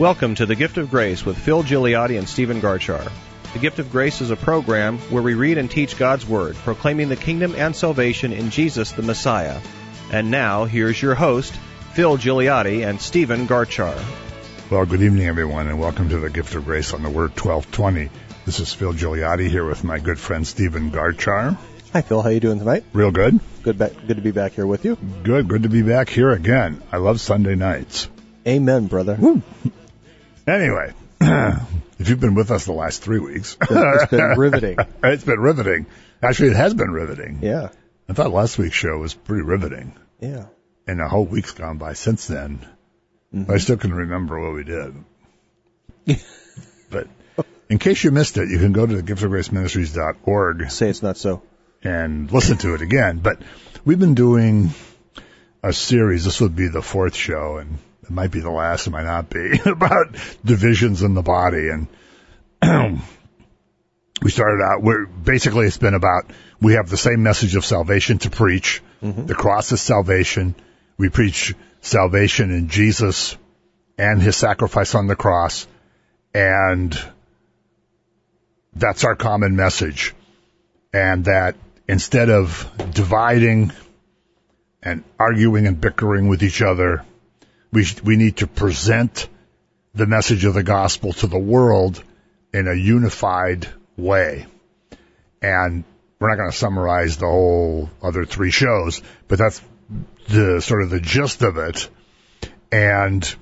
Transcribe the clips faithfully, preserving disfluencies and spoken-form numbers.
Welcome to The Gift of Grace with Phil Gigliotti and Stephen Garchar. The Gift of Grace is a program where we read and teach God's Word, proclaiming the kingdom and salvation in Jesus the Messiah. And now, here's your host, Phil Gigliotti and Stephen Garchar. Well, good evening, everyone, and welcome to The Gift of Grace on the Word twelve twenty. This is Phil Gigliotti here with my good friend Stephen Garchar. Hi, Phil. How you doing tonight? Real good. Good, ba- good to be back here with you. Good, good to be back here again. I love Sunday nights. Amen, brother. Woo. Anyway, if you've been with us the last three weeks, it's been riveting. It's been riveting. Actually, it has been riveting. Yeah. I thought last week's show was pretty riveting. Yeah. And a whole week's gone by since then. Mm-hmm. I still can remember what we did. But in case you missed it, you can go to the gift of grace ministries dot org. Say it's not so. And listen to it again. But we've been doing a series. This would be the fourth show, and it might be the last, it might not be, about divisions in the body. And we started out, we're, basically it's been about, we have the same message of salvation to preach. Mm-hmm. The cross is salvation. We preach salvation in Jesus and his sacrifice on the cross. And that's our common message. And that instead of dividing and arguing and bickering with each other, we we need to present the message of the gospel to the world in a unified way. And we're not going to summarize the whole other three shows, but that's the sort of the gist of it. And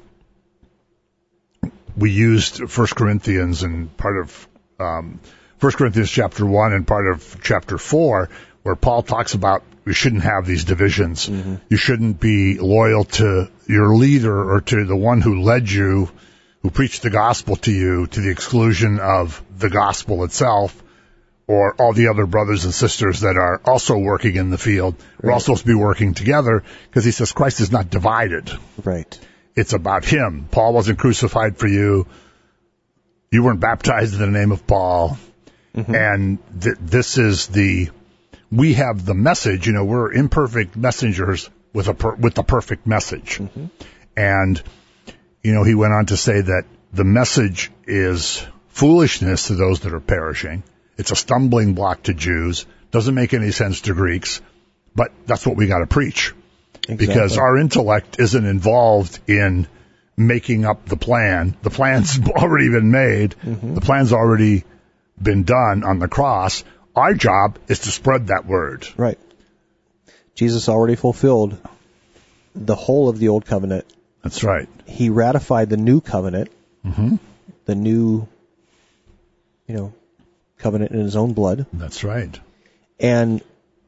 we used First Corinthians and part of um, First Corinthians chapter one and part of chapter four, where Paul talks about we shouldn't have these divisions. Mm-hmm. You shouldn't be loyal to your leader or to the one who led you, who preached the gospel to you, to the exclusion of the gospel itself or all the other brothers and sisters that are also working in the field. Right. We're all supposed to be working together because he says Christ is not divided. Right. It's about him. Paul wasn't crucified for you. You weren't baptized in the name of Paul. Mm-hmm. And th- this is the, we have the message, you know, we're imperfect messengers with a per, with the perfect message. Mm-hmm. And, you know, he went on to say that the message is foolishness to those that are perishing. It's a stumbling block to Jews. Doesn't make any sense to Greeks. But that's what we got to preach. Exactly. Because our intellect isn't involved in making up the plan. The plan's already been made. Mm-hmm. The plan's already been done on the cross. Our job is to spread that word. Right. Jesus already fulfilled the whole of the old covenant. That's right. He ratified the new covenant, mm-hmm. the new, you know, covenant in his own blood. That's right. And,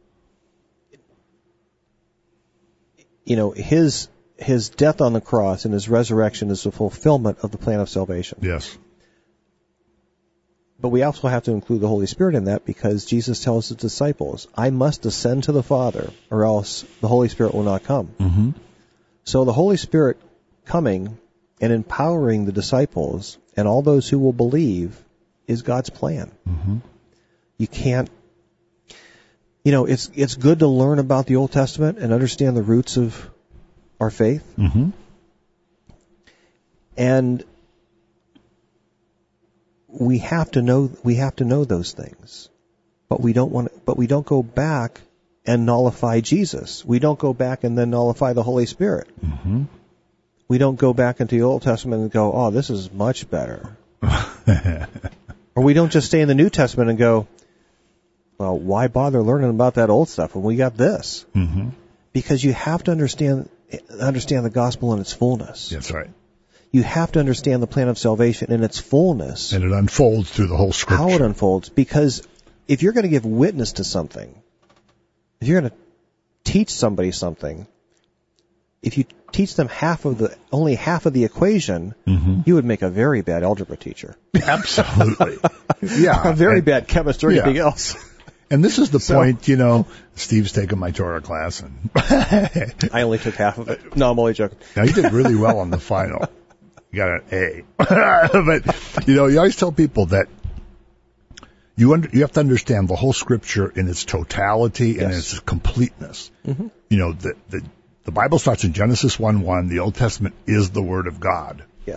you know, his his death on the cross and his resurrection is the fulfillment of the plan of salvation. Yes. But we also have to include the Holy Spirit in that because Jesus tells his disciples, I must ascend to the Father or else the Holy Spirit will not come. Mm-hmm. So the Holy Spirit coming and empowering the disciples and all those who will believe is God's plan. Mm-hmm. You can't, you know, it's it's good to learn about the Old Testament and understand the roots of our faith. Mm-hmm. And we have to know we have to know those things, but we don't want. But we don't go back and nullify Jesus. We don't go back and then nullify the Holy Spirit. Mm-hmm. We don't go back into the Old Testament and go, "Oh, this is much better," or we don't just stay in the New Testament and go, "Well, why bother learning about that old stuff when we got this?" Mm-hmm. Because you have to understand understand the gospel in its fullness. That's right. You have to understand the plan of salvation in its fullness. And it unfolds through the whole Scripture. How it unfolds. Because if you're going to give witness to something, if you're going to teach somebody something, if you teach them half of the, only half of the equation, mm-hmm. you would make a very bad algebra teacher. Absolutely. Yeah. A very and, bad chemist or anything yeah. else. And this is the so, point, you know, Steve's taken my Torah class. and I only took half of it. No, I'm only joking. Now, you did really well on the final. You got an A. But, you know, you always tell people that you under, you have to understand the whole Scripture in its totality and yes. its completeness. Mm-hmm. You know, the, the the Bible starts in Genesis one one. The Old Testament is the Word of God. Yes.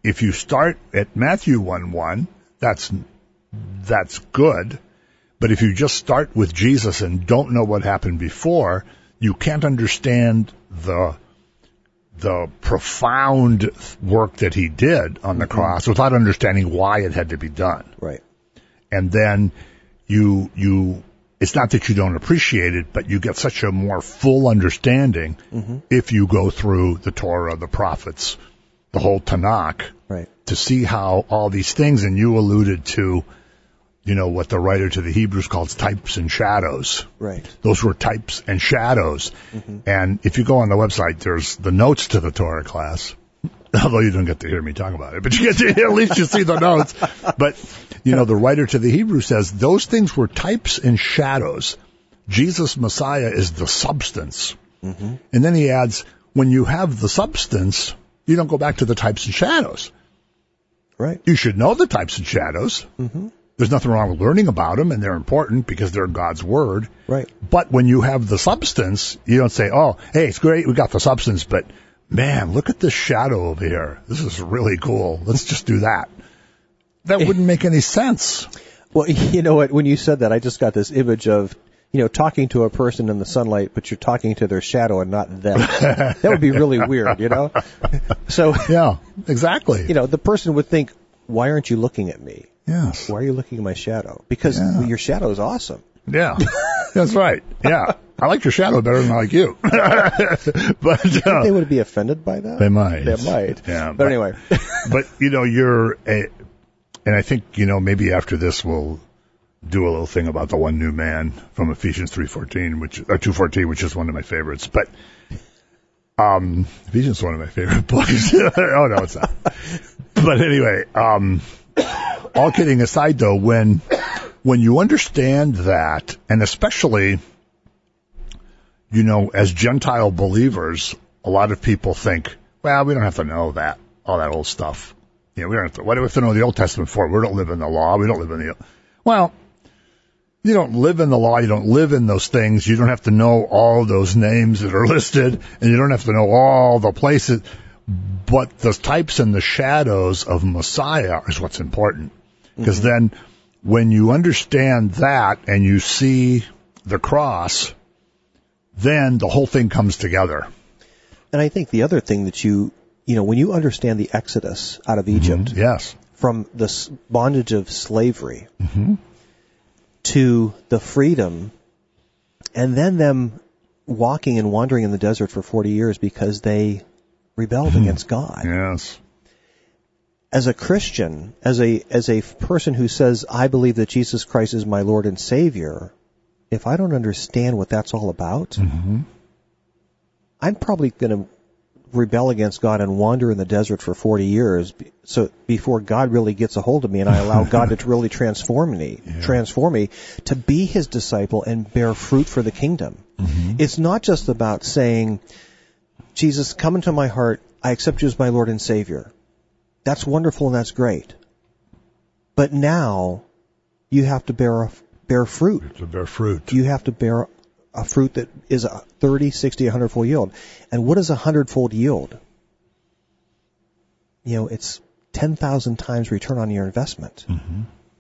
if you start at Matthew one one, that's that's good. But if you just start with Jesus and don't know what happened before, you can't understand the the profound work that he did on the mm-hmm. cross without understanding why it had to be done. Right. And then you you it's not that you don't appreciate it, but you get such a more full understanding mm-hmm. if you go through the Torah, the prophets, the whole Tanakh, right. to see how all these things, and you alluded to, you know, what the writer to the Hebrews calls types and shadows. Right. Those were types and shadows. Mm-hmm. And if you go on the website, there's the notes to the Torah class. Although you don't get to hear me talk about it, but you get to, at least you see the notes. But, you know, the writer to the Hebrews says those things were types and shadows. Jesus, Messiah, is the substance. Mm-hmm. And then he adds, when you have the substance, you don't go back to the types and shadows. Right. You should know the types and shadows. Mm-hmm. There's nothing wrong with learning about them, and they're important because they're God's word. Right. But when you have the substance, you don't say, oh, hey, it's great, we got the substance, but man, look at this shadow over here. This is really cool. Let's just do that. That wouldn't make any sense. Well, you know what? When you said that, I just got this image of, you know, talking to a person in the sunlight, but you're talking to their shadow and not them. That would be really weird, you know? So, yeah, exactly. You know, the person would think, why aren't you looking at me? Yes. Why are you looking at my shadow? Because yeah. your shadow is awesome. Yeah, that's right. Yeah. I like your shadow better than I like you. But uh, think they would be offended by that? They might. They might. Yeah. But, but anyway. But, you know, you're a, and I think, you know, maybe after this we'll do a little thing about the one new man from Ephesians three fourteen, which, or two fourteen, which is one of my favorites. But, um, Ephesians is one of my favorite books. Oh, no, it's not. But anyway, um, all kidding aside though, when, when you understand that, and especially, you know, as Gentile believers, a lot of people think, well, we don't have to know that, all that old stuff. You know, we don't have to, what do we have to know the Old Testament for? We don't live in the law. We don't live in the, well, you don't live in the law. You don't live in those things. You don't have to know all those names that are listed, and you don't have to know all the places. But the types and the shadows of Messiah is what's important. Because mm-hmm. then when you understand that and you see the cross, then the whole thing comes together. And I think the other thing that you, you know, when you understand the Exodus out of Egypt, mm-hmm. yes, from the bondage of slavery mm-hmm. to the freedom, and then them walking and wandering in the desert for forty years because they rebelled mm-hmm. against God. Yes. As a Christian, as a as a person who says, I believe that Jesus Christ is my Lord and Savior, if I don't understand what that's all about, mm-hmm. I'm probably going to rebel against God and wander in the desert for forty years so before God really gets a hold of me and I allow God to really transform me, yeah. transform me to be His disciple and bear fruit for the kingdom. Mm-hmm. It's not just about saying, Jesus, come into my heart, I accept you as my Lord and Savior. That's wonderful and that's great. But now you have to bear a, bear fruit. You have to bear fruit. You have to bear a fruit that is a thirty, sixty, one hundred fold yield. And what is a hundred fold yield? You know, it's ten thousand times return on your investment. Mm-hmm.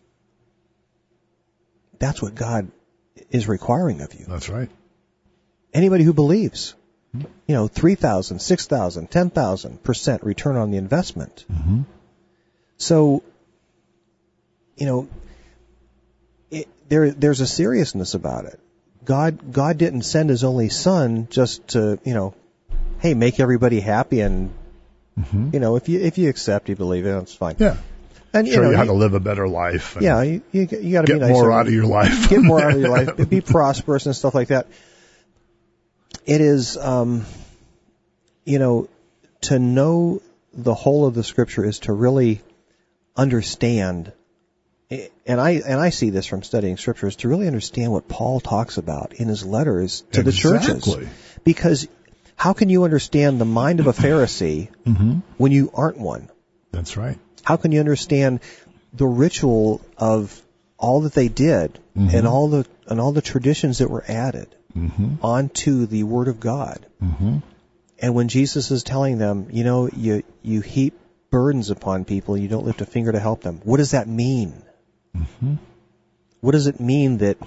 That's what God is requiring of you. That's right. Anybody who believes, mm-hmm. you know, three thousand, six thousand, ten thousand percent return on the investment. Mm-hmm. So, you know, it, there there's a seriousness about it. God, God didn't send His only Son just to, you know, hey, make everybody happy and, mm-hmm. you know, if you if you accept, you believe it, that's fine. Yeah. And, you show know, you how you, to live a better life. And yeah, you you, you got to be nice. Get more out of your life. Get more out of your life. Be prosperous and stuff like that. It is, um, you know, to know the whole of the Scripture is to really understand. And I and I see this from studying scriptures, to really understand what Paul talks about in his letters to exactly. the churches. Because how can you understand the mind of a Pharisee mm-hmm. when you aren't one? That's right. How can you understand the ritual of all that they did mm-hmm. and all the and all the traditions that were added mm-hmm. onto the Word of God? Mm-hmm. And when Jesus is telling them, you know, you you heap burdens upon people and you don't lift a finger to help them. What does that mean? Mm-hmm. What does it mean that,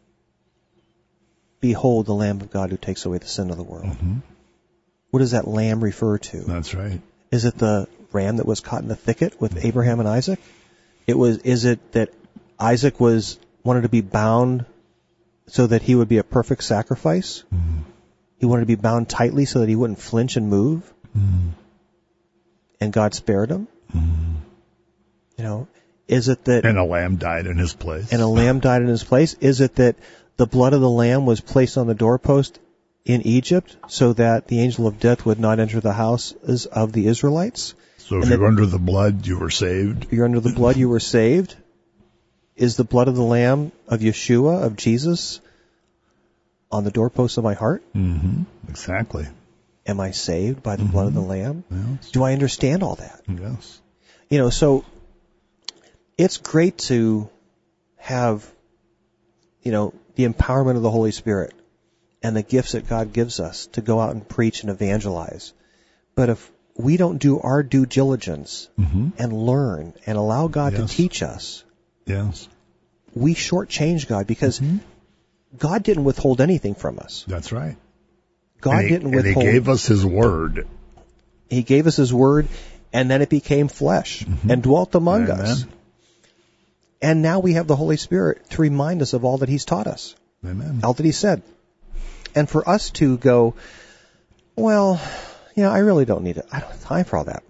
behold, the Lamb of God who takes away the sin of the world? Mm-hmm. What does that lamb refer to? That's right. Is it the ram that was caught in the thicket with Abraham and Isaac? It was. Is it that Isaac was wanted to be bound so that he would be a perfect sacrifice? Mm-hmm. He wanted to be bound tightly so that he wouldn't flinch and move? Mm-hmm. And God spared him? Mm-hmm. You know, is it that... And a lamb died in his place. And a lamb died in his place? Is it that the blood of the lamb was placed on the doorpost in Egypt so that the angel of death would not enter the houses of the Israelites? So if and you're that, under the blood, you were saved? You're under the blood, you were saved? Is the blood of the lamb of Yeshua, of Jesus, on the doorpost of my heart? Mm-hmm. Exactly. Am I saved by the mm-hmm. blood of the lamb? Yes. Do I understand all that? Yes. You know, so it's great to have, you know, the empowerment of the Holy Spirit and the gifts that God gives us to go out and preach and evangelize. But if we don't do our due diligence mm-hmm. and learn and allow God yes. to teach us, yes, we shortchange God because mm-hmm. God didn't withhold anything from us. That's right. God and he, didn't withhold. And he gave us his word. He gave us his word, and then it became flesh mm-hmm. and dwelt among Amen. us. And now we have the Holy Spirit to remind us of all that he's taught us, Amen. all that he said. And for us to go, well, you know, I really don't need it. I don't have time for all that.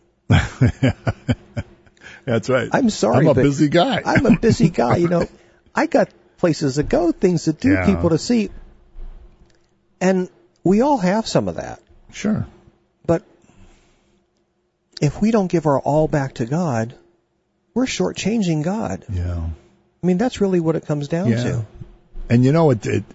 That's right. I'm sorry, I'm a but busy guy. I'm a busy guy. You know, I got places to go, things to do, yeah. people to see. And we all have some of that. Sure. But if we don't give our all back to God, we're shortchanging God. Yeah. I mean, that's really what it comes down yeah. to. And you know, it, it,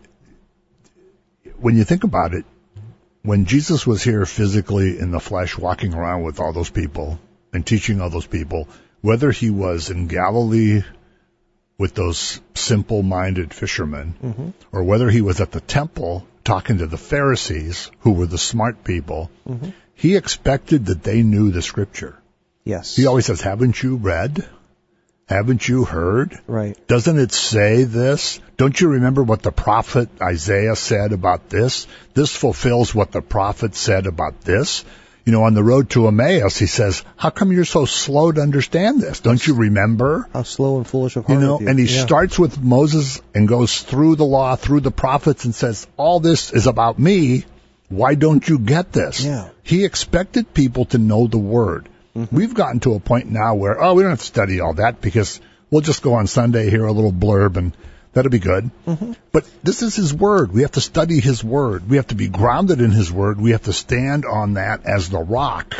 when you think about it, when Jesus was here physically in the flesh, walking around with all those people and teaching all those people, whether he was in Galilee with those simple-minded fishermen, mm-hmm. or whether he was at the temple talking to the Pharisees, who were the smart people, mm-hmm. he expected that they knew the Scripture. Yes. He always says, haven't you read? Haven't you heard? Right. Doesn't it say this? Don't you remember what the prophet Isaiah said about this? This fulfills what the prophet said about this. You know, on the road to Emmaus, he says, how come you're so slow to understand this? Don't you remember? How slow and foolish of heart. You know, you. and he yeah. starts with Moses and goes through the law, through the prophets, and says, all this is about me. Why don't you get this? Yeah. He expected people to know the word. Mm-hmm. We've gotten to a point now where, oh, we don't have to study all that because we'll just go on Sunday, hear a little blurb, and that'll be good. Mm-hmm. But this is his word. We have to study his word. We have to be grounded in his word. We have to stand on that as the rock.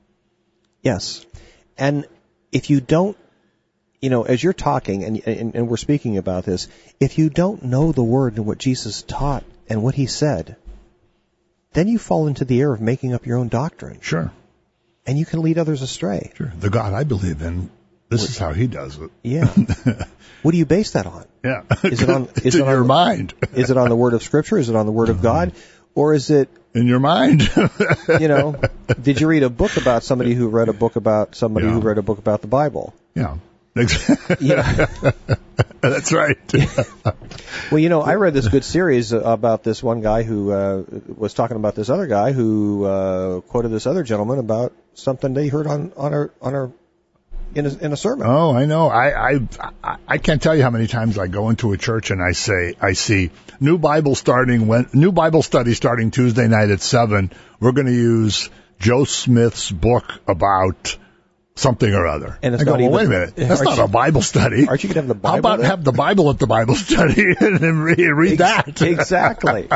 Yes. And if you don't, you know, as you're talking and, and, and we're speaking about this, if you don't know the word and what Jesus taught and what he said, then you fall into the error of making up your own doctrine. Sure. And you can lead others astray. Sure. The God I believe in, this what, is how he does it. Yeah. What do you base that on? Yeah. Is it on? It's is in it on your the, mind. Is it on the word of Scripture? Is it on the word of God? Or is it in your mind? You know, did you read a book about somebody who read a book about somebody yeah. who read a book about the Bible? Yeah. Yeah. That's right. Well, you know, I read this good series about this one guy who uh, was talking about this other guy who uh, quoted this other gentleman about something they heard on on a on a in a, in a sermon. Oh, I know. I, I I I can't tell you how many times I go into a church and I say I see new Bible starting when new Bible study starting Tuesday night at seven. We're going to use Joe Smith's book about something or other. And it's I go, not well, even, wait a minute. That's not you, a Bible study. Aren't you going to have the Bible? How about there? have the Bible at the Bible study and read, read Ex- that? Exactly.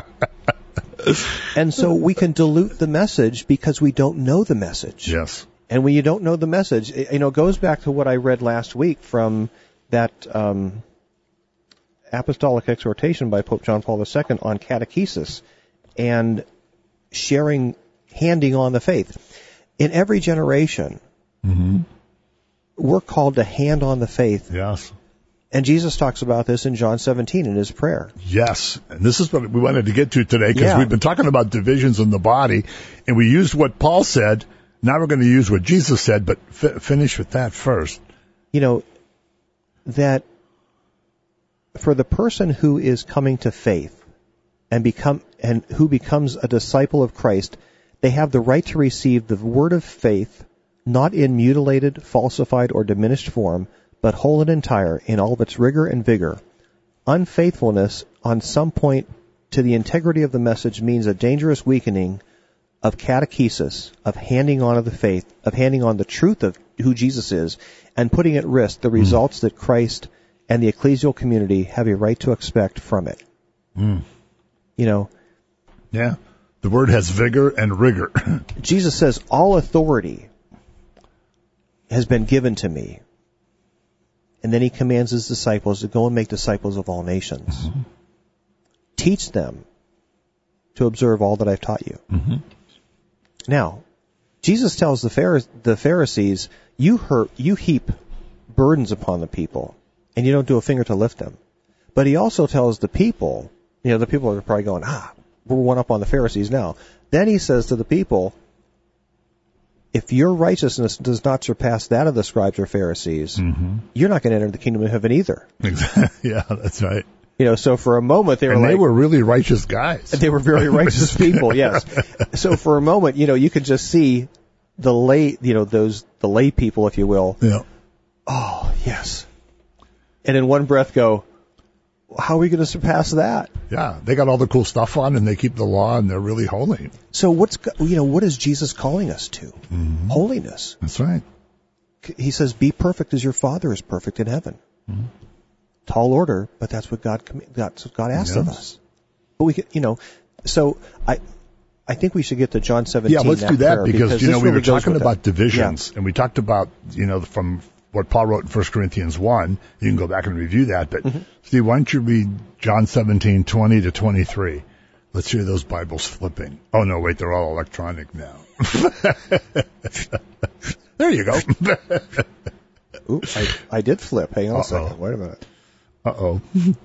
And so we can dilute the message because we don't know the message. Yes. And when you don't know the message, it, you know, it goes back to what I read last week from that um, apostolic exhortation by Pope John Paul the Second on catechesis and sharing, handing on the faith. In every generation, mm-hmm. we're called to hand on the faith. Yes. And Jesus talks about this in John seventeen in his prayer. Yes. And this is what we wanted to get to today because yeah. we've been talking about divisions in the body, and we used what Paul said, Now we're going to use what Jesus said, but f- finish with that first. You know, that for the person who is coming to faith and become and who becomes a disciple of Christ, they have the right to receive the word of faith, not in mutilated, falsified, or diminished form, but whole and entire in all of its rigor and vigor. Unfaithfulness on some point to the integrity of the message means a dangerous weakening of catechesis, of handing on of the faith, of handing on the truth of who Jesus is, and putting at risk the results mm. that Christ and the ecclesial community have a right to expect from it. Mm. You know? Yeah. The word has vigor and rigor. Jesus says, all authority has been given to me. And then he commands his disciples to go and make disciples of all nations. Mm-hmm. Teach them to observe all that I've taught you. Mm-hmm. Now, Jesus tells the, Pharisees, the Pharisees, you hurt, you heap burdens upon the people, and you don't do a finger to lift them. But he also tells the people, you know, the people are probably going, ah, we're one up on the Pharisees now. Then he says to the people, if your righteousness does not surpass that of the scribes or Pharisees, mm-hmm. you're not going to enter the kingdom of heaven either. Exactly. Yeah, that's right. You know, so for a moment they were and like... they were really righteous guys. They were very righteous people, yes. So for a moment, you know, you could just see the lay, you know, those, the lay people, if you will. Yeah. Oh, yes. And in one breath go, how are we going to surpass that? Yeah, they got all the cool stuff on and they keep the law and they're really holy. So what's, you know, what is Jesus calling us to? Mm-hmm. Holiness. That's right. He says, be perfect as your Father is perfect in heaven. Mm-hmm. Tall order, but that's what God that's what God asks yes. of us. But we, you know, so I, I think we should get to John seventeen. Yeah, let's do that because, because you know we really were talking about that. divisions, yeah. and we talked about you know from what Paul wrote in First Corinthians one. You can go back and review that. But mm-hmm. Steve, why don't you read John seventeen twenty to twenty three? Let's hear those Bibles flipping. Oh no, wait, they're all electronic now. There you go. Ooh, I, I did flip. Hang on Uh-oh. a second. Wait a minute. Uh-oh.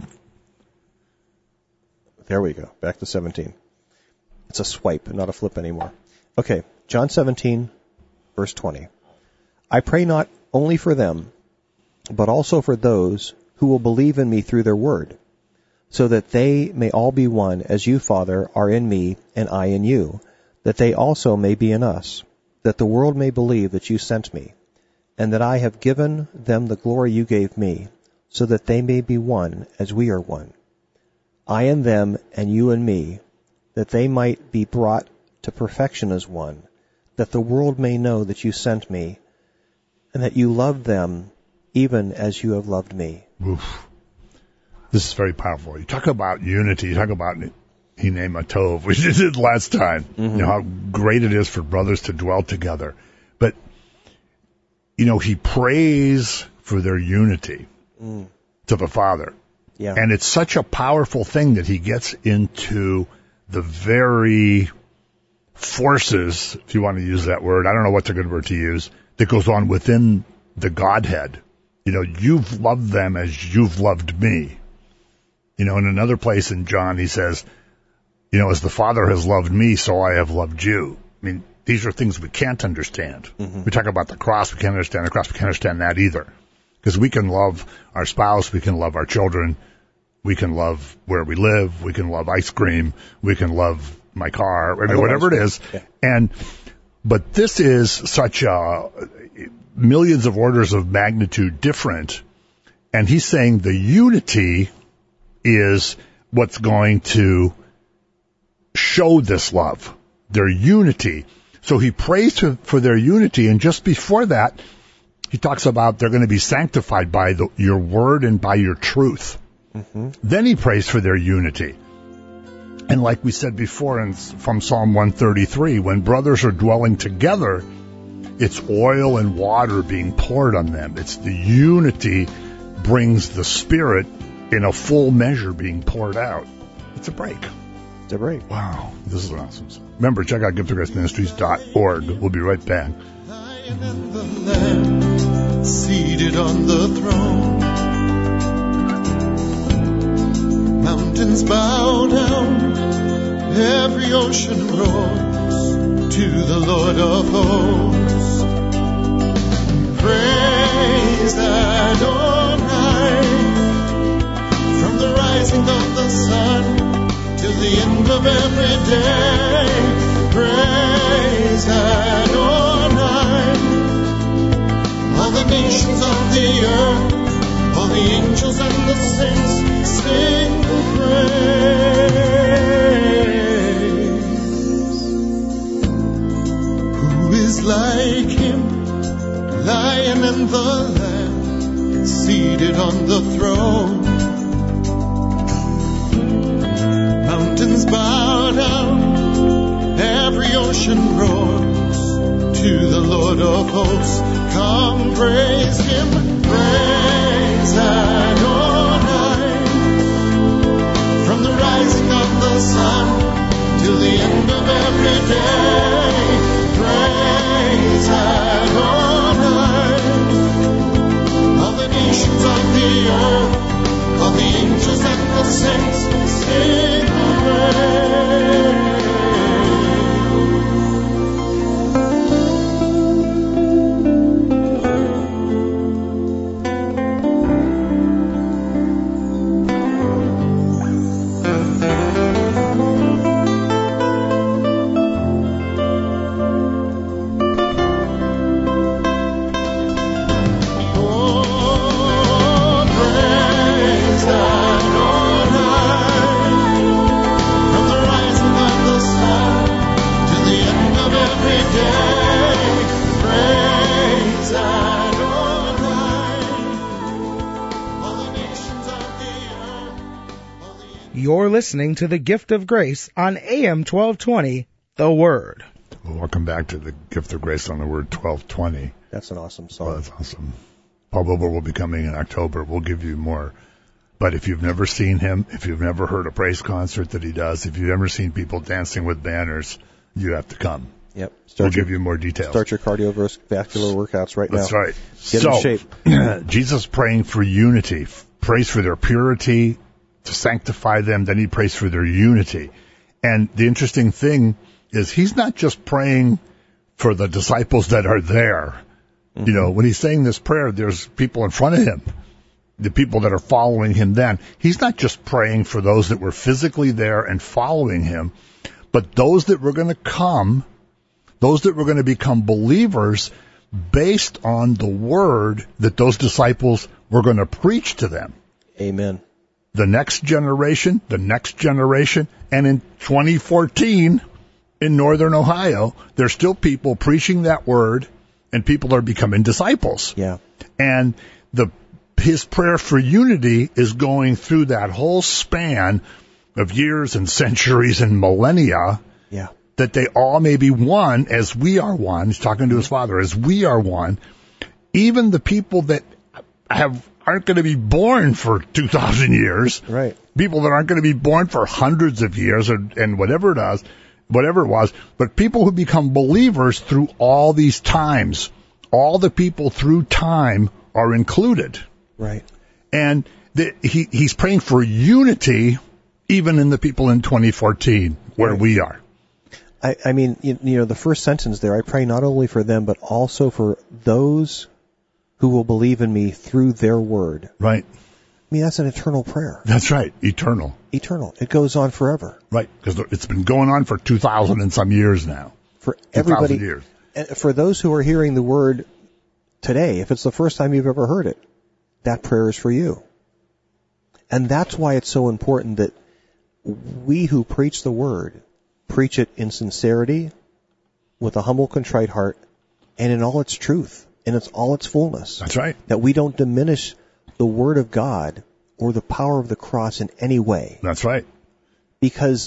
There we go. Back to seventeen. It's a swipe, not a flip anymore. Okay, John seventeen, verse twenty. I pray not only for them, but also for those who will believe in me through their word, so that they may all be one, as you, Father, are in me, and I in you, that they also may be in us, that the world may believe that you sent me, and that I have given them the glory you gave me, so that they may be one as we are one. I and them, and you and me, that they might be brought to perfection as one, that the world may know that you sent me, and that you loved them even as you have loved me. Oof. This is very powerful. You talk about unity, you talk about Hinei Matov, which we did last time, mm-hmm. you know, how great it is for brothers to dwell together. But, you know, he prays for their unity. Mm. To the Father. Yeah. And it's such a powerful thing that he gets into the very forces, if you want to use that word, I don't know what's a good word to use, that goes on within the Godhead. You know, you've loved them as you've loved me. You know, in another place in John, he says, you know, as the Father has loved me, so I have loved you. I mean, these are things we can't understand. Mm-hmm. We talk about the cross, we can't understand the cross, we can't understand that either. Because we can love our spouse, we can love our children, we can love where we live, we can love ice cream, we can love my car, I mean, whatever it is. Yeah. And, but this is such a millions of orders of magnitude different. And he's saying the unity is what's going to show this love, their unity. So he prays to, for their unity, and just before that, he talks about they're going to be sanctified by the, your word and by your truth. Mm-hmm. Then he prays for their unity. And like we said before in, from Psalm one thirty-three, when brothers are dwelling together, it's oil and water being poured on them. It's the unity brings the Spirit in a full measure being poured out. It's a break. It's a break. Wow. This is awesome. Remember, check out gift of grace ministries dot org. We'll be right back. And the Lamb seated on the throne, mountains bow down, every ocean roars, to the Lord of hosts. Praise Adonai, from the rising of the sun till the end of every day. Praise Adonai, all the nations of the earth, all the angels and the saints sing praise. Who is like him, Lion and the Lamb, seated on the throne? Mountains bow down, every ocean roars to the Lord of hosts. Come praise him, praise Adonai, from the rising of the sun till the end of every day. Praise Adonai, all the nations of the earth, all the angels and the saints sing praise. You're listening to The Gift of Grace on A M twelve twenty, The Word. Well, welcome back to The Gift of Grace on the Word twelve twenty. That's an awesome song. Well, that's awesome. Paul Wilbur will be coming in October. We'll give you more. But if you've never seen him, if you've never heard a praise concert that he does, if you've ever seen people dancing with banners, you have to come. Yep. Start we'll your, give you more details. Start your cardiovascular workouts right That's now. That's right. Get so, in shape. Jesus praying for unity, prays for their purity, to sanctify them, then he prays for their unity. And the interesting thing is he's not just praying for the disciples that are there. Mm-hmm. You know, when he's saying this prayer, there's people in front of him, the people that are following him then. He's not just praying for those that were physically there and following him, but those that were going to come, those that were going to become believers based on the word that those disciples were going to preach to them. Amen. The next generation, the next generation, and in twenty fourteen, in Northern Ohio, there's still people preaching that word, and people are becoming disciples. Yeah. And the his prayer for unity is going through that whole span of years and centuries and millennia. Yeah. That they all may be one as we are one. He's talking to his Father, as we are one. Even the people that have aren't going to be born for two thousand years. Right. People that aren't going to be born for hundreds of years or, and whatever it does, whatever it was. But people who become believers through all these times, all the people through time are included. Right. And the, he, he's praying for unity even in the people in twenty fourteen where right. we are. I, I mean, you, you know, the first sentence there, I pray not only for them, but also for those who will believe in me through their word. Right. I mean, that's an eternal prayer. That's right. Eternal. Eternal. It goes on forever. Right. Because it's been going on for two thousand and some years now. For everybody. Years. And for those who are hearing the word today, if it's the first time you've ever heard it, that prayer is for you. And that's why it's so important that we who preach the word preach it in sincerity, with a humble, contrite heart, and in all its truth. In its all its fullness. That's right. That we don't diminish the Word of God or the power of the cross in any way. That's right. Because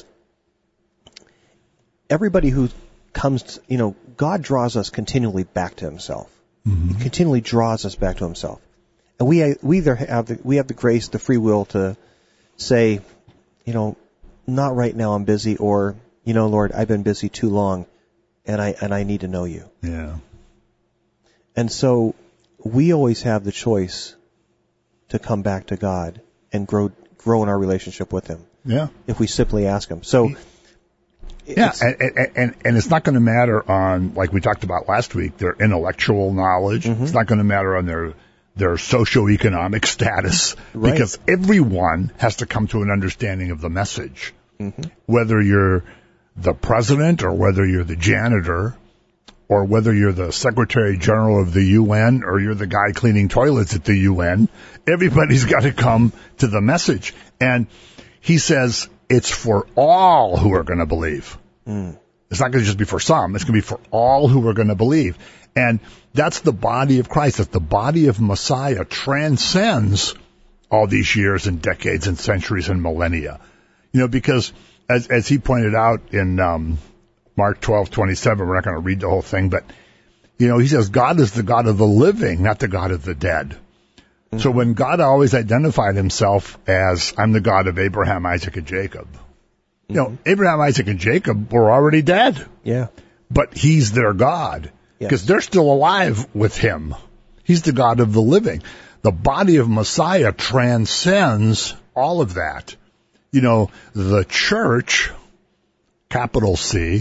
everybody who comes, to, you know, God draws us continually back to Himself. Mm-hmm. He continually draws us back to Himself, and we we either have the, we have the grace, the free will to say, you know, not right now, I'm busy, or you know, Lord, I've been busy too long, and I and I need to know You. Yeah. And so we always have the choice to come back to God and grow grow in our relationship with Him. Yeah. If we simply ask Him. So Yeah, and, and, and, and it's not going to matter on, like we talked about last week, their intellectual knowledge. Mm-hmm. It's not going to matter on their their socioeconomic status, right. Because everyone has to come to an understanding of the message. Mm-hmm. Whether you're the president or whether you're the janitor or whether you're the Secretary General of the U N or you're the guy cleaning toilets at the U N, everybody's got to come to the message. And he says it's for all who are going to believe. Mm. It's not going to just be for some. It's going to be for all who are going to believe. And that's the body of Christ. That the body of Messiah transcends all these years and decades and centuries and millennia. You know, because as as he pointed out in um, Mark twelve twenty-seven, we're not going to read the whole thing, but, you know, he says God is the God of the living, not the God of the dead. Mm-hmm. So when God always identified himself as, I'm the God of Abraham, Isaac, and Jacob, mm-hmm. you know, Abraham, Isaac, and Jacob were already dead. Yeah. But he's their God. Because yes. They're still alive with him. He's the God of the living. The body of Messiah transcends all of that. You know, the church, capital C,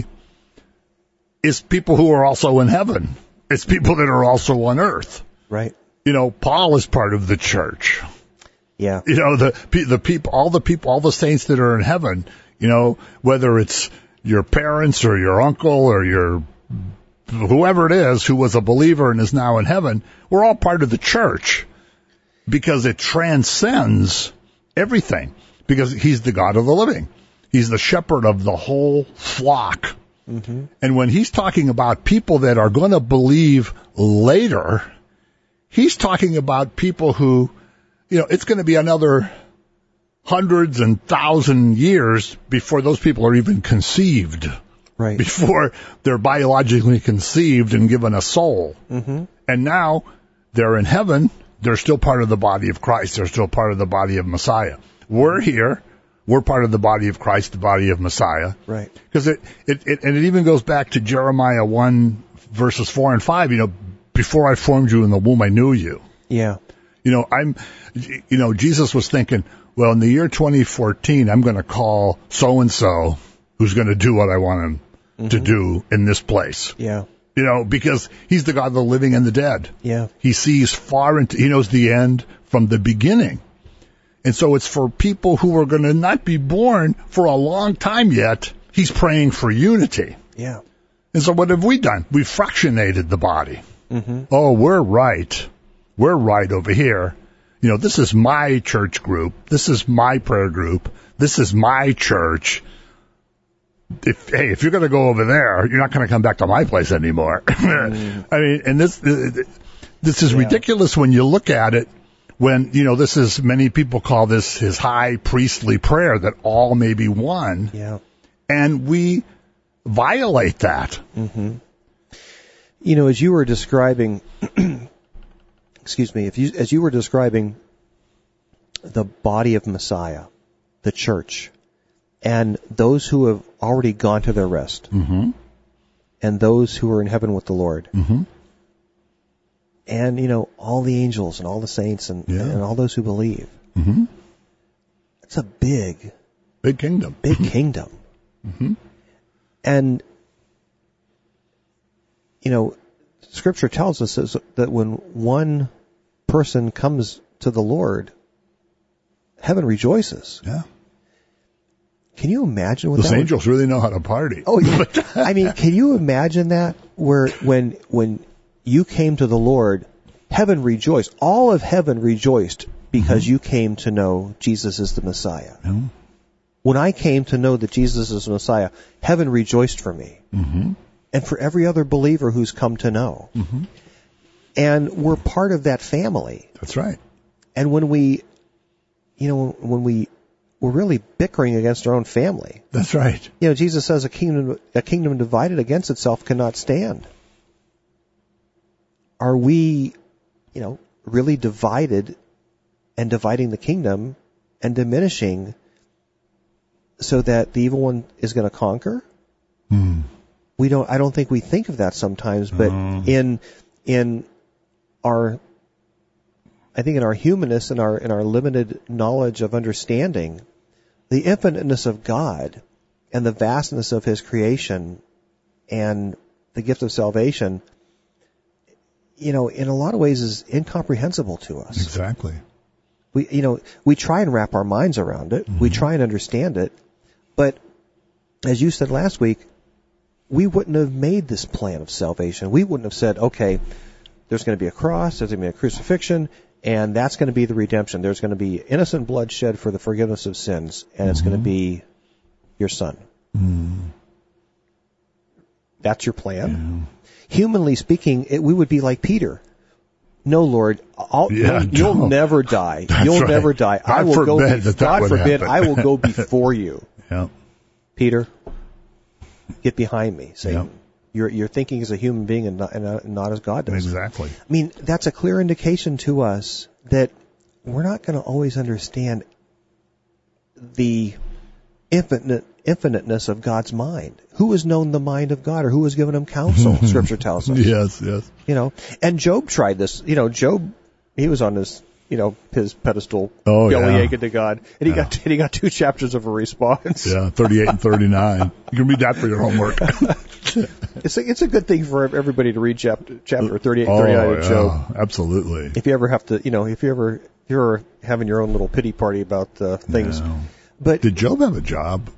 is people who are also in heaven. It's people that are also on earth. Right. You know, Paul is part of the church. Yeah. You know, the the people, all the people, all the saints that are in heaven, you know, whether it's your parents or your uncle or your whoever it is who was a believer and is now in heaven, we're all part of the church because it transcends everything. Because he's the God of the living. He's the shepherd of the whole flock. Mm-hmm. And when he's talking about people that are going to believe later, he's talking about people who, you know, it's going to be another hundreds and thousand years before those people are even conceived. Right. Before they're biologically conceived and given a soul. Mm-hmm. And now they're in heaven. They're still part of the body of Christ. They're still part of the body of Messiah. We're here. We're part of the body of Christ, the body of Messiah. Right. Because it, it, it, and it even goes back to Jeremiah one, verses four and five. You know, before I formed you in the womb, I knew you. Yeah. You know, I'm, you know, Jesus was thinking, well, in the year twenty fourteen, I'm going to call so-and-so who's going to do what I want him mm-hmm. to do in this place. Yeah. You know, because he's the God of the living and the dead. Yeah. He sees far into, he knows the end from the beginning. And so it's for people who are going to not be born for a long time yet. He's praying for unity. Yeah. And so what have we done? We've fractionated the body. Mm-hmm. Oh, we're right. We're right over here. You know, this is my church group. This is my prayer group. This is my church. If, hey, if you're going to go over there, you're not going to come back to my place anymore. Mm. I mean, and this, this is yeah. ridiculous when you look at it. When, you know, this is, many people call this his high priestly prayer, that all may be one. Yeah. And we violate that. Mm-hmm. You know, as you were describing, excuse me, if you, as you were describing the body of Messiah, the church, and those who have already gone to their rest, mm-hmm. and those who are in heaven with the Lord, mm-hmm. and, you know, all the angels and all the saints and, yeah. and all those who believe. Mm-hmm. It's a big, big kingdom. Big kingdom. Mm-hmm. And, you know, Scripture tells us that when one person comes to the Lord, heaven rejoices. Yeah. Can you imagine what Those that angels would... really know how to party. Oh, yeah. I mean, can you imagine that? Where when when you came to the Lord, heaven rejoiced. All of heaven rejoiced because mm-hmm. you came to know Jesus is the Messiah. Mm-hmm. When I came to know that Jesus is the Messiah, heaven rejoiced for me. Mm-hmm. And for every other believer who's come to know. Mm-hmm. And we're part of that family. That's right. And when we, you know, when we, we're really bickering against our own family. That's right. You know, Jesus says a kingdom, a kingdom divided against itself cannot stand. Are we, you know, really divided and dividing the kingdom and diminishing so that the evil one is going to conquer? Hmm. We don't, I don't think we think of that sometimes, but mm. in, in our, I think in our humanness and our, in our limited knowledge of understanding, the infiniteness of God and the vastness of his creation and the gift of salvation, you know, in a lot of ways is incomprehensible to us. Exactly. We, you know, we try and wrap our minds around it. Mm-hmm. We try and understand it. But as you said last week, we wouldn't have made this plan of salvation. We wouldn't have said, okay, there's going to be a cross, there's going to be a crucifixion, and that's going to be the redemption. There's going to be innocent blood shed for the forgiveness of sins, and mm-hmm. it's going to be your son. Mm. That's your plan. Yeah. Humanly speaking, it, we would be like Peter. No, Lord, I'll, yeah, you'll, you'll never die. That's You'll right. never die. God I will forbid go. Be, that that God would forbid, happen. I will go before you. Yeah. Peter, get behind me, Satan. Yeah. You're you're thinking as a human being and not, and not, not as God does. Exactly. I mean, that's a clear indication to us that we're not going to always understand the infinite infiniteness of God's mind. Who has known the mind of God, or who has given him counsel? Scripture tells us. Yes, yes. You know, and Job tried this. You know, Job, he was on his, you know, his pedestal, oh, bellyaching yeah. to God, and he yeah. got and he got two chapters of a response. Yeah, thirty-eight and thirty-nine. You can read that for your homework. It's a, it's a good thing for everybody to read chapter chapter thirty-eight and oh, thirty-nine of yeah, Job. Absolutely. If you ever have to, you know, if you ever if you're having your own little pity party about uh, things, No. but Did Job have a job?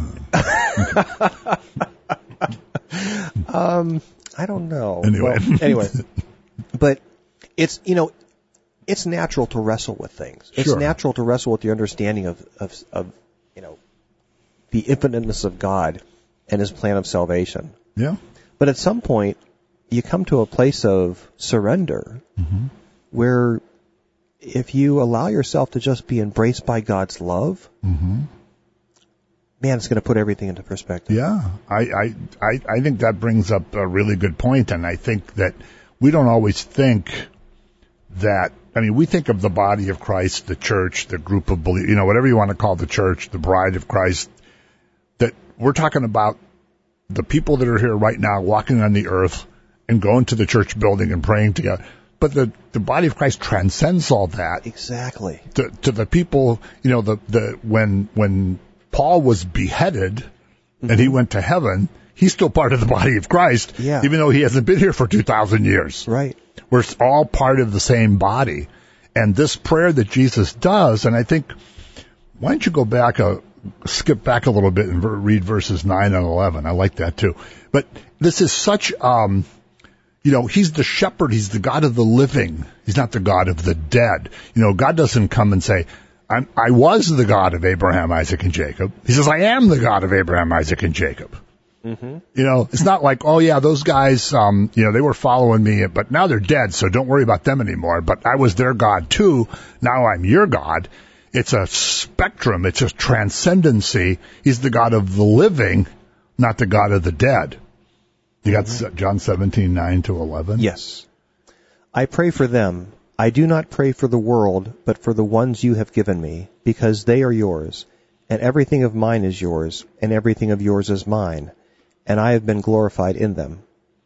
um, I don't know. Anyway, well, anyway, but it's you know, it's natural to wrestle with things. It's Sure. natural to wrestle with the understanding of, of of you know the infiniteness of God and His plan of salvation. Yeah. But at some point, you come to a place of surrender, mm-hmm. where if you allow yourself to just be embraced by God's love. Mm-hmm. Man, it's going to put everything into perspective. Yeah, I, I, I, I think that brings up a really good point, and I think that we don't always think that, I mean, we think of the body of Christ, the church, the group of believers, you know, whatever you want to call the church, the bride of Christ, that we're talking about the people that are here right now walking on the earth and going to the church building and praying together. But the, the body of Christ transcends all that. Exactly. To, to the people, you know, the, the, when, when, Paul was beheaded mm-hmm. and he went to heaven, he's still part of the body of Christ, yeah. even though he hasn't been here for two thousand years. Right. We're all part of the same body. And this prayer that Jesus does, and I think, why don't you go back, a, skip back a little bit and read verses nine and eleven. I like that too. But this is such, um, you know, he's the shepherd. He's the God of the living. He's not the God of the dead. You know, God doesn't come and say, I'm, I was the God of Abraham, Isaac, and Jacob. He says, I am the God of Abraham, Isaac, and Jacob. Mm-hmm. You know, it's not like, oh, yeah, those guys, um, you know, they were following me, but now they're dead, so don't worry about them anymore. But I was their God, too. Now I'm your God. It's a spectrum. It's a transcendency. He's the God of the living, not the God of the dead. You got mm-hmm. John seventeen, nine to eleven? Yes. I pray for them. I do not pray for the world, but for the ones you have given me, because they are yours, and everything of mine is yours, and everything of yours is mine, and I have been glorified in them.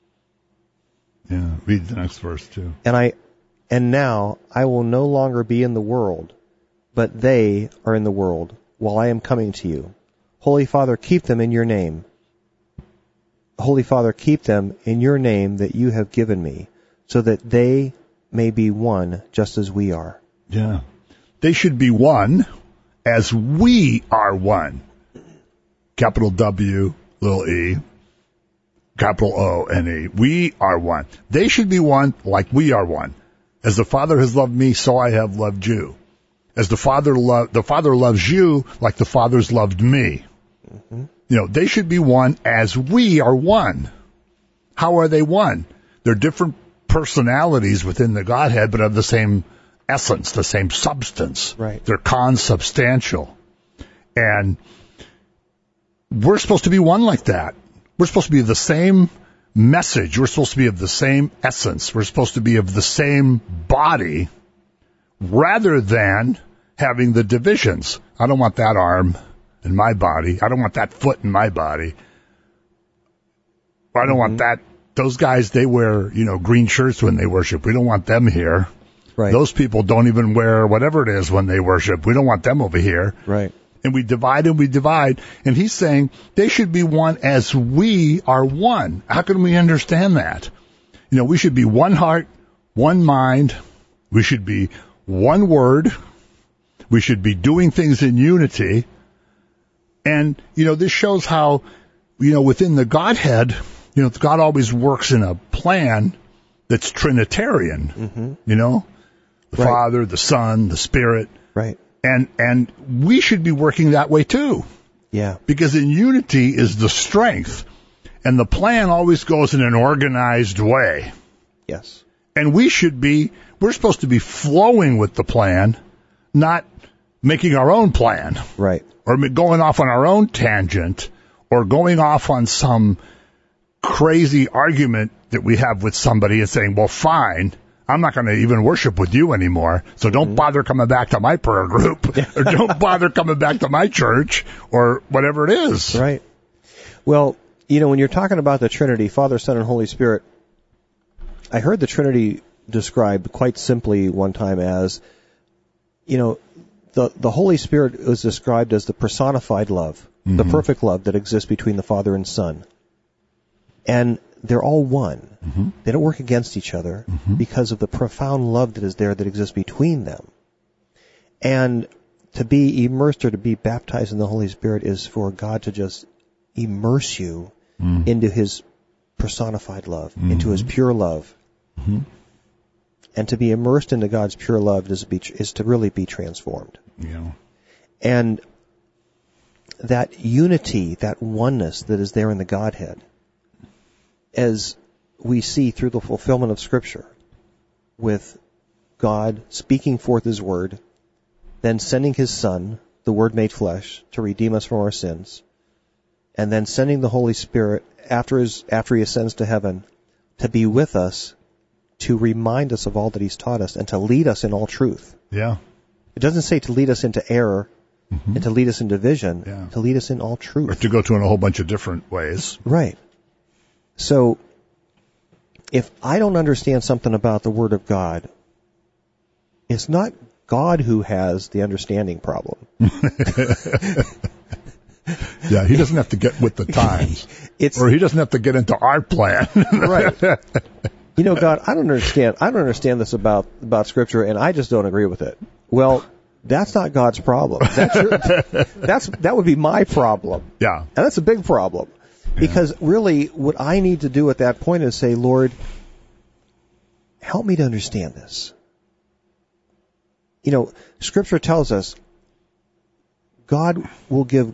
Yeah, read the next verse too. And I, and now I will no longer be in the world, but they are in the world, while I am coming to you. Holy Father, keep them in your name. Holy Father, keep them in your name that you have given me, so that they may be one just as we are. Yeah. They should be one as we are one. Capital W, little e, capital O, N E. We are one. They should be one like we are one. As the Father has loved me, so I have loved you. As the Father lo- the Father loves you, like the Father's loved me. Mm-hmm. You know, they should be one as we are one. How are they one? They're different personalities within the Godhead, but of the same essence, the same substance. Right. They're consubstantial. And we're supposed to be one like that. We're supposed to be of the same message. We're supposed to be of the same essence. We're supposed to be of the same body rather than having the divisions. I don't want that arm in my body. I don't want that foot in my body. I don't mm-hmm. want that. Those guys, they wear, you know, green shirts when they worship. We don't want them here. Right. Those people don't even wear whatever it is when they worship. We don't want them over here. Right. and we divide and we divide. And he's saying they should be one as we are one. How can we understand that? You know, we should be one heart, one mind. We should be one word. We should be doing things in unity. And, you know, this shows how, you know, within the Godhead, you know, God always works in a plan that's Trinitarian, mm-hmm. you know, the right. Father, the Son, the Spirit. Right. And, and we should be working that way too. Yeah. Because in unity is the strength. And the plan always goes in an organized way. Yes. And we should be, we're supposed to be flowing with the plan, not making our own plan. Right. Or going off on our own tangent, or going off on some crazy argument that we have with somebody and saying, well, fine, I'm not going to even worship with you anymore, so don't mm-hmm. bother coming back to my prayer group, or don't bother coming back to my church, or whatever it is. Right. Well, you know, when you're talking about the Trinity, Father, Son, and Holy Spirit, I heard the Trinity described quite simply one time as, you know, The, the Holy Spirit is described as the personified love, mm-hmm. the perfect love that exists between the Father and Son. And they're all one. Mm-hmm. They don't work against each other mm-hmm. because of the profound love that is there that exists between them. And to be immersed or to be baptized in the Holy Spirit is for God to just immerse you mm-hmm. into His personified love, mm-hmm. into His pure love. Mm-hmm. And to be immersed into God's pure love is, be, is to really be transformed. Yeah. And that unity, that oneness that is there in the Godhead, as we see through the fulfillment of Scripture, with God speaking forth His Word, then sending His Son, the Word made flesh, to redeem us from our sins, and then sending the Holy Spirit after his, after He ascends to heaven to be with us, to remind us of all that He's taught us and to lead us in all truth. Yeah. It doesn't say to lead us into error mm-hmm. and to lead us into vision, yeah. to lead us in all truth. Or to go to in a whole bunch of different ways. Right. So, if I don't understand something about the Word of God, it's not God who has the understanding problem. Yeah, He doesn't have to get with the times. It's, or He doesn't have to get into our plan. Right. You know, God, I don't understand. I don't understand this about, about Scripture, and I just don't agree with it. Well, that's not God's problem. That's your, that's that would be my problem. Yeah, and that's a big problem because yeah. really, what I need to do at that point is say, Lord, help me to understand this. You know, Scripture tells us God will give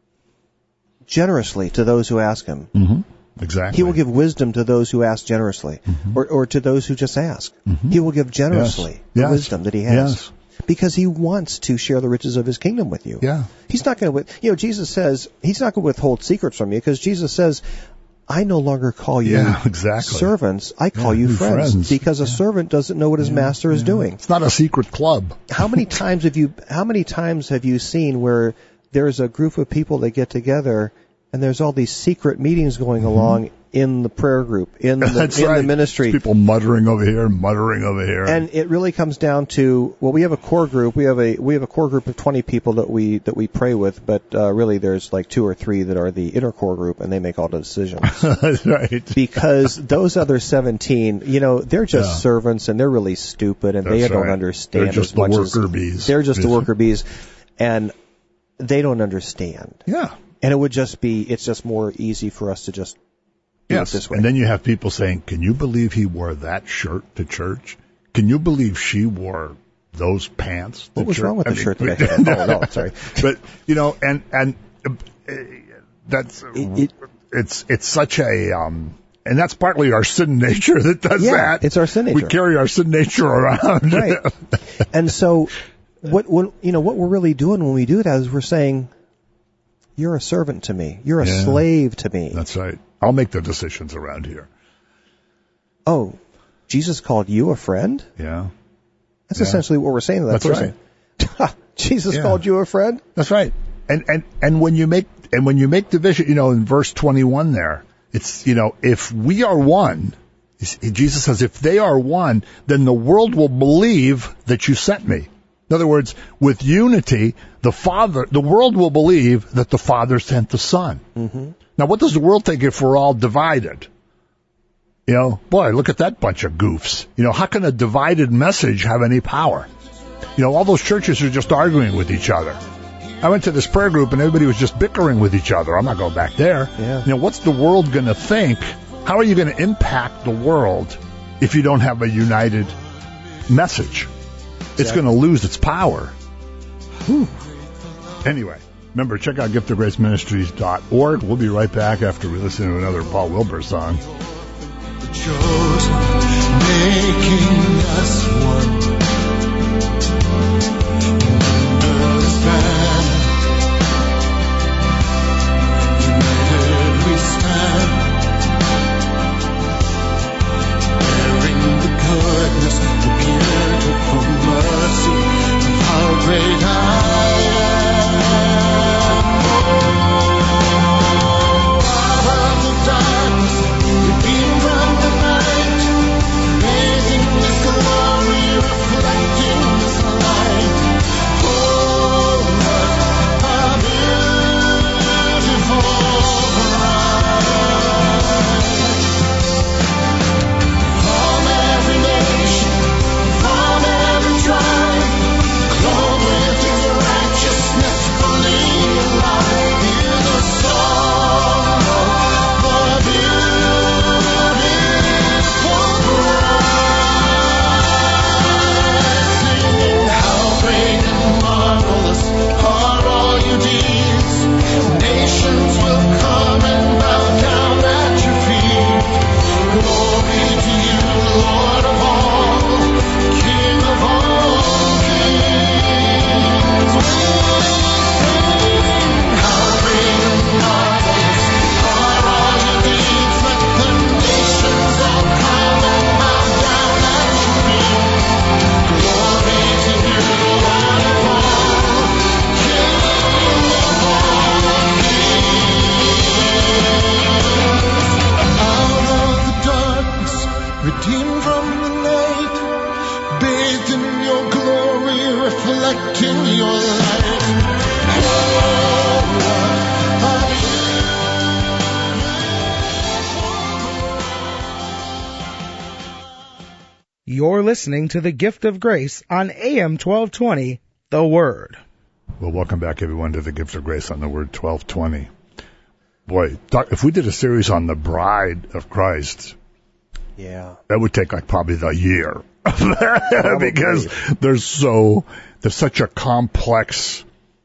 generously to those who ask Him. Mm-hmm. Exactly. He will give wisdom to those who ask generously, mm-hmm. or, or to those who just ask. Mm-hmm. He will give generously yes. the yes. wisdom that He has. Yes. Because He wants to share the riches of His kingdom with you. Yeah. He's not going to, you know, Jesus says, He's not going to withhold secrets from you, because Jesus says, I no longer call you yeah, exactly. servants, I call yeah, you friends, friends. Because a yeah. servant doesn't know what his yeah. master is yeah. doing. It's not a secret club. How many times have you, how many times have you seen where there's a group of people that get together and there's all these secret meetings going mm-hmm. along in the prayer group, in the, That's in right. the ministry. There's people muttering over here, muttering over here. And it really comes down to, well, we have a core group. We have a we have a core group of twenty people that we that we pray with, but uh, really there's like two or three that are the inner core group, and they make all the decisions. That's right. Because those other seventeen, you know, they're just yeah. servants, and they're really stupid, and That's they don't right. understand they're just as the much worker as bees. they're just the worker bees, and they don't understand. Yeah. And it would just be, it's just more easy for us to just do yes. it this way. And then you have people saying, can you believe he wore that shirt to church? Can you believe she wore those pants to What was church? wrong with I the mean, shirt that I had? Oh, no, sorry. But, you know, and, and uh, that's, It- it- it's, it's such a, um, and that's partly our sin nature that does Yeah, that. it's our sin nature. We carry our sin nature around. Right. And so, what, what, you know, what we're really doing when we do that is we're saying, you're a servant to me. You're a Yeah. slave to me. That's right. I'll make the decisions around here. Oh, Jesus called you a friend? Yeah. That's Yeah. essentially what we're saying to that That's person. Right. Jesus Yeah. called you a friend? That's right. And, and, and when you make, and when you make division, you know, in verse twenty-one there, it's, you know, if we are one, Jesus says, if they are one, then the world will believe that you sent me. In other words, with unity, the Father, the world will believe that the Father sent the Son. Mm-hmm. Now, what does the world think if we're all divided? You know, boy, look at that bunch of goofs. You know, how can a divided message have any power? You know, all those churches are just arguing with each other. I went to this prayer group and everybody was just bickering with each other. I'm not going back there. Yeah. You know, what's the world going to think? How are you going to impact the world if you don't have a united message? It's Exactly. going to lose its power. Whew. Anyway, remember, check out gift of grace ministries dot org. We'll be right back after we listen to another Paul Wilbur song. The chosen, making us one. Under this band, united we stand, bearing the goodness, the beautiful mercy of how great I am. Oh, out of the darkness, redeemed from the night, amazing His glory, reflecting His light. Oh, what a beautiful bride. From every nation, from every tribe, clothed with His righteousness, fully alive. Hear the song of the beautiful bride, singing, how great and marvelous are all your deeds. Nations will come and bow down at your feet. Glory to you, Lord of all, King of all kings. We sing, how great and marvelous are all your deeds. Let the nations all come and bow down at your feet. Glory to you, Lord of all, King of all kings. Out of the darkness, redeemed from the night, bathed in your glory, reflecting your light. Oh, what a You're listening to the Gift of Grace on A M twelve twenty, The Word. Well, welcome back, everyone, to the Gift of Grace on the Word twelve twenty. Boy, doc, if we did a series on the bride of Christ, Yeah. that would take like probably the year because there's so there's such a complex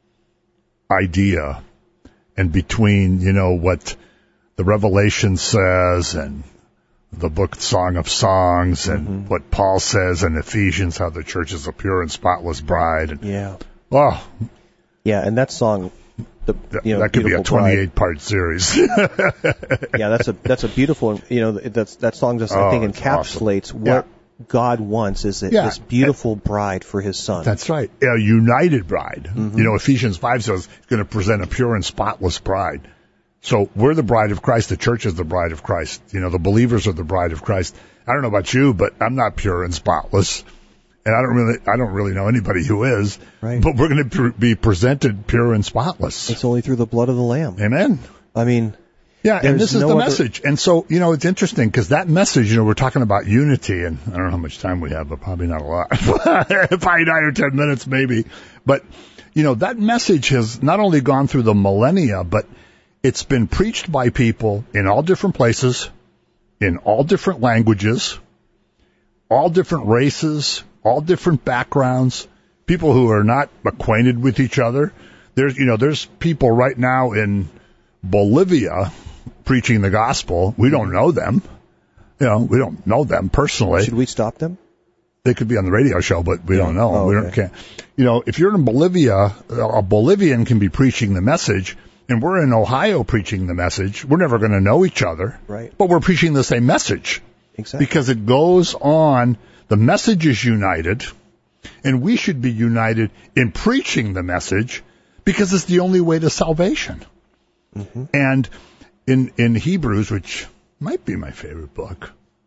idea, and between you know what the Revelation says and the book Song of Songs and Mm-hmm. what Paul says in Ephesians, how the church is a pure and spotless bride, and Yeah. oh, Yeah, and that song, the that, you know, that could be a Beautiful Bride, twenty-eight part series. yeah, that's a that's a beautiful, you know, that's that song just I Oh, think it's encapsulates awesome. what God wants is it, Yeah. this beautiful bride for His Son. That's right. A united bride. Mm-hmm. You know, Ephesians five says it's going to present a pure and spotless bride. So we're the bride of Christ. The church is the bride of Christ. You know, the believers are the bride of Christ. I don't know about you, but I'm not pure and spotless. And I don't really, I don't really know anybody who is. Right. But we're going to pr- be presented pure and spotless. It's only through the blood of the Lamb. Amen. I mean, Yeah, and There's this is no the other- message. And so, you know, it's interesting because that message, you know, we're talking about unity, and I don't know how much time we have, but probably not a lot. Probably nine or ten minutes, maybe. But, you know, that message has not only gone through the millennia, but it's been preached by people in all different places, in all different languages, all different races, all different backgrounds, people who are not acquainted with each other. There's, you know, there's people right now in Bolivia preaching the gospel. We don't know them. You know, we don't know them personally. should we stop them? They could be on the radio show, but we don't know. Oh, we don't okay. can't. You know, if you're in Bolivia, a Bolivian can be preaching the message, and we're in Ohio preaching the message. We're never going to know each other, Right. but we're preaching the same message Exactly. because it goes on. The message is united, and we should be united in preaching the message because it's the only way to salvation. Mm-hmm. And in in Hebrews, which might be my favorite book,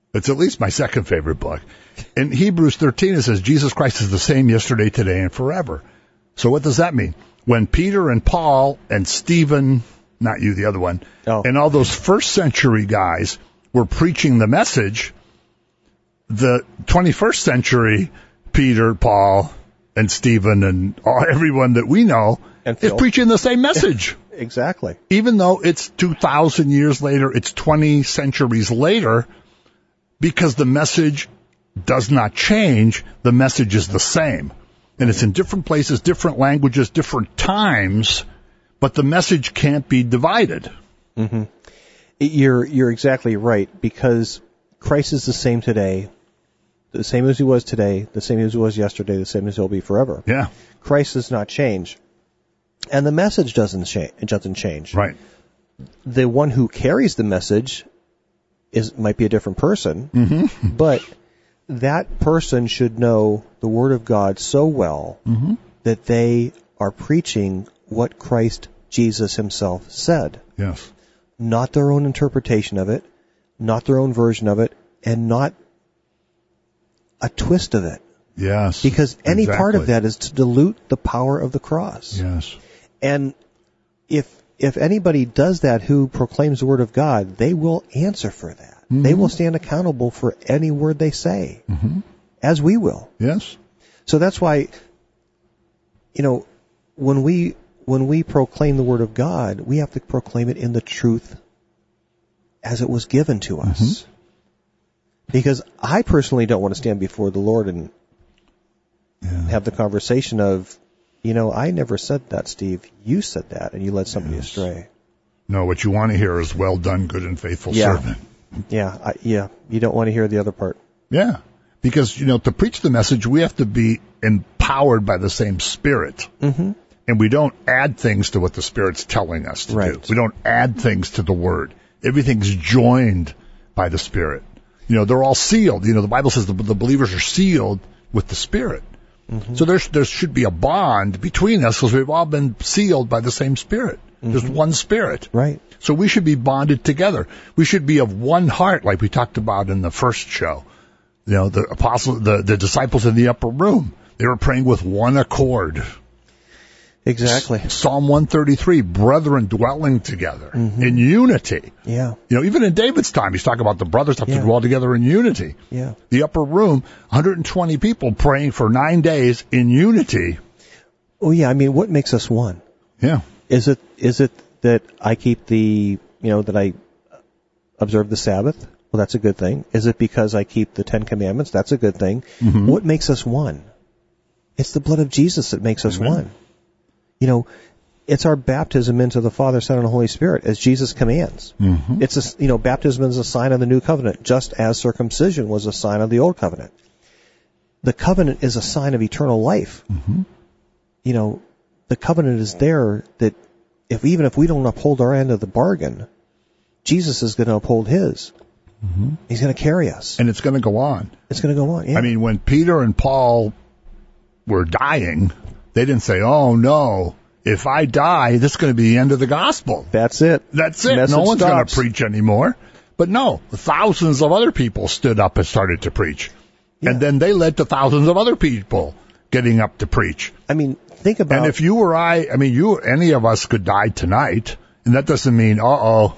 It's at least my second favorite book. In Hebrews thirteen, it says, Jesus Christ is the same yesterday, today, and forever. So what does that mean? When Peter and Paul and Stephen, not you, the other one, Oh. and all those first century guys were preaching the message, the twenty-first century Peter, Paul, and Stephen, and all, everyone that we know And is Phil. preaching the same message. Exactly. Even though it's two thousand years later, it's twenty centuries later, because the message does not change, the message is the same. And it's in different places, different languages, different times, but the message can't be divided. Mm-hmm. You're you're exactly right, because Christ is the same today, the same as he was today, the same as he was yesterday, the same as he'll be forever. Yeah, Christ does not change, and the message doesn't change. It doesn't change. right. The one who carries the message is might be a different person, Mm-hmm. but that person should know the Word of God so well Mm-hmm. that they are preaching what Christ Jesus himself said. Yes. Not their own interpretation of it, not their own version of it, and not a twist of it. Yes. Because any part of exactly. that is to dilute the power of the cross. Yes. And if if anybody does that who proclaims the Word of God, they will answer for that. Mm-hmm. They will stand accountable for any word they say, Mm-hmm. as we will. Yes. So that's why, you know, when we when we proclaim the Word of God, we have to proclaim it in the truth as it was given to us. Mm-hmm. Because I personally don't want to stand before the Lord and Yeah. have the conversation of, you know, I never said that, Steve. You said that, and you led somebody Yes. astray. No, what you want to hear is, well done, good and faithful Yeah. servant. Yeah, I, yeah. You don't want to hear the other part. Yeah. Because, you know, to preach the message, we have to be empowered by the same Spirit. Mm-hmm. And we don't add things to what the Spirit's telling us to Right. do. We don't add things to the Word. Everything's joined by the Spirit. You know, they're all sealed. You know, the Bible says the, the believers are sealed with the Spirit. Mm-hmm. So there's, there should be a bond between us because we've all been sealed by the same Spirit. Mm-hmm. There's one Spirit. Right. So we should be bonded together. We should be of one heart, like we talked about in the first show. You know, the apostles, the, the disciples in the upper room, they were praying with one accord. Exactly. Psalm one thirty-three, brethren dwelling together Mm-hmm. in unity. Yeah. You know, even in David's time, he's talking about the brothers have Yeah. to dwell together in unity. Yeah. The upper room, one hundred twenty people praying for nine days in unity. Oh, yeah. I mean, what makes us one? Yeah. Is it is it that I keep the, you know, that I observe the Sabbath? Well, that's a good thing. Is it because I keep the Ten Commandments? That's a good thing. Mm-hmm. What makes us one? It's the blood of Jesus that makes us Amen. one. You know, it's our baptism into the Father, Son, and Holy Spirit, as Jesus commands. Mm-hmm. It's a, you know, baptism is a sign of the new covenant, just as circumcision was a sign of the old covenant. The covenant is a sign of eternal life. Mm-hmm. You know, the covenant is there that if even if we don't uphold our end of the bargain, Jesus is going to uphold his. Mm-hmm. He's going to carry us. And it's going to go on. It's going to go on. Yeah. I mean, when Peter and Paul were dying, they didn't say, oh, no, if I die, this is going to be the end of the gospel. that's it. That's it. Message No one's going stops. to preach anymore. But no, thousands of other people stood up and started to preach. Yeah. And then they led to thousands of other people getting up to preach. I mean, think about. And if you or I, I mean, you, any of us could die tonight, and that doesn't mean, uh-oh,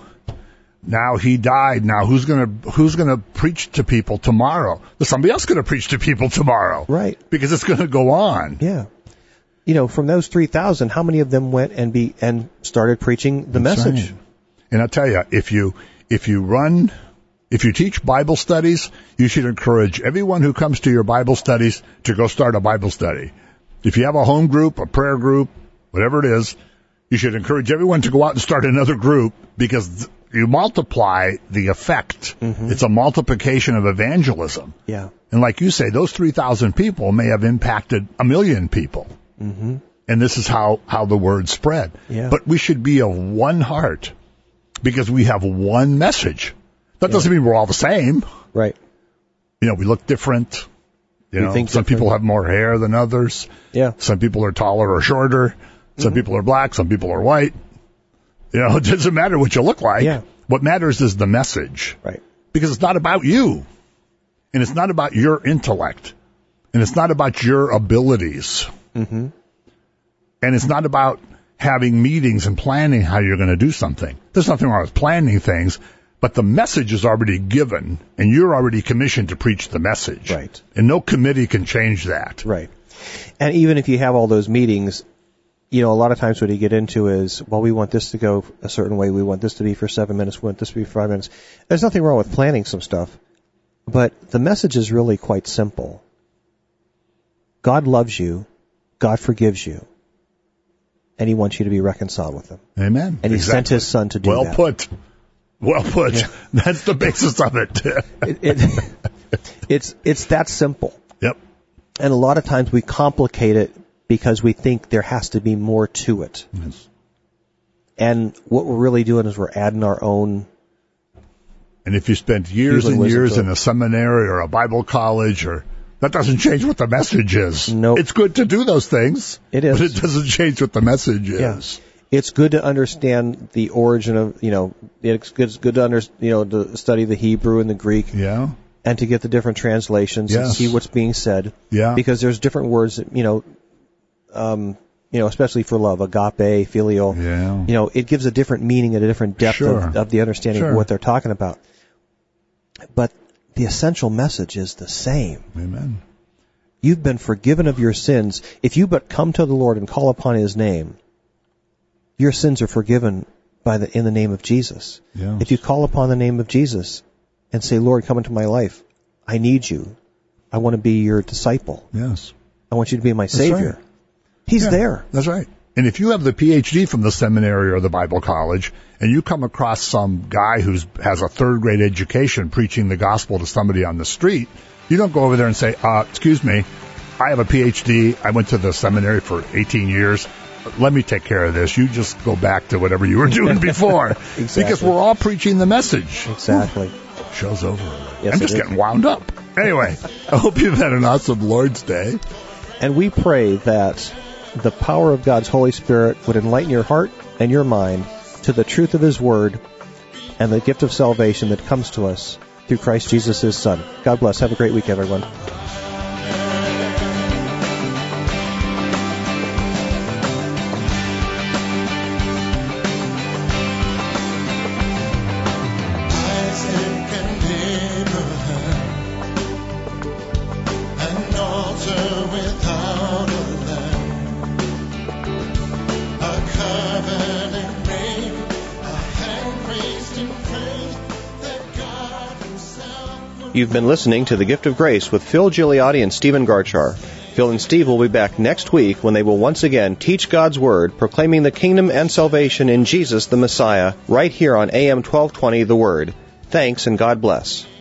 now he died. Now who's gonna who's gonna preach to people tomorrow? There's somebody else gonna preach to people tomorrow, Right. Because it's gonna go on. Yeah. You know, from those three thousand, how many of them went and be and started preaching the That's message? right. And I'll tell you, if you if you run, if you teach Bible studies, you should encourage everyone who comes to your Bible studies to go start a Bible study. If you have a home group, a prayer group, whatever it is, you should encourage everyone to go out and start another group because you multiply the effect. Mm-hmm. It's a multiplication of evangelism. Yeah. And like you say, those three thousand people may have impacted a million people. Mm-hmm. And this is how, how the word spread. Yeah. But we should be of one heart because we have one message. That Yeah. doesn't mean we're all the same. Right. You know, we look different. You We know, think some different. people have more hair than others. Yeah. Some people are taller or shorter. Some Mm-hmm. people are black. Some people are white. You know, it doesn't matter what you look like. Yeah. What matters is the message. Right. Because it's not about you. And it's not about your intellect. And it's not about your abilities. Mm-hmm. And it's not about having meetings and planning how you're going to do something. There's nothing wrong with planning things, but the message is already given, and you're already commissioned to preach the message. Right. And no committee can change that. Right. And even if you have all those meetings, you know, a lot of times what you get into is, well, we want this to go a certain way. We want this to be for seven minutes. We want this to be for five minutes. There's nothing wrong with planning some stuff, but the message is really quite simple. God loves you. God forgives you. And he wants you to be reconciled with him. Amen. And he exactly. sent his son to do well that. Well put. Well put. Yeah. That's the basis of it. it, it it's it's that simple. Yep. And a lot of times we complicate it because we think there has to be more to it. Yes. And what we're really doing is we're adding our own. And if you spent years and years in a seminary or a Bible college, or that doesn't change what the message is. No, nope. It's good to do those things. It is, but it doesn't change what the message is. Yeah. It's good to understand the origin of, you know, it's good, it's good to under, you know, to study the Hebrew and the Greek. Yeah. And to get the different translations yes. and see what's being said. Yeah. Because there's different words that, you know, um, you know, especially for love, agape, filial. Yeah. You know, it gives a different meaning and a different depth sure. of, of the understanding sure. of what they're talking about. But the essential message is the same. Amen. You've been forgiven of your sins. If you but come to the Lord and call upon his name, your sins are forgiven by the in the name of Jesus. Yes. If you call upon the name of Jesus and say, Lord, come into my life. I need you. I want to be your disciple. Yes. I want you to be my That's Savior. Right. He's yeah, there. That's right. And if you have the P H D from the seminary or the Bible college, and you come across some guy who has a third grade education preaching the gospel to somebody on the street, you don't go over there and say, uh, excuse me, I have a P H D. I went to the seminary for eighteen years. Let me take care of this. You just go back to whatever you were doing before. Exactly. Because we're all preaching the message. Exactly. Whew. Show's over. Yes, I'm just getting wound up. Anyway, I hope you've had an awesome Lord's Day. And we pray that the power of God's Holy Spirit would enlighten your heart and your mind to the truth of his word and the gift of salvation that comes to us through Christ Jesus, his Son. God bless. Have a great week, everyone. You've been listening to The Gift of Grace with Phil Gigliotti and Stephen Garchar. Phil and Steve will be back next week when they will once again teach God's Word, proclaiming the kingdom and salvation in Jesus the Messiah, right here on A M twelve twenty The Word. Thanks and God bless.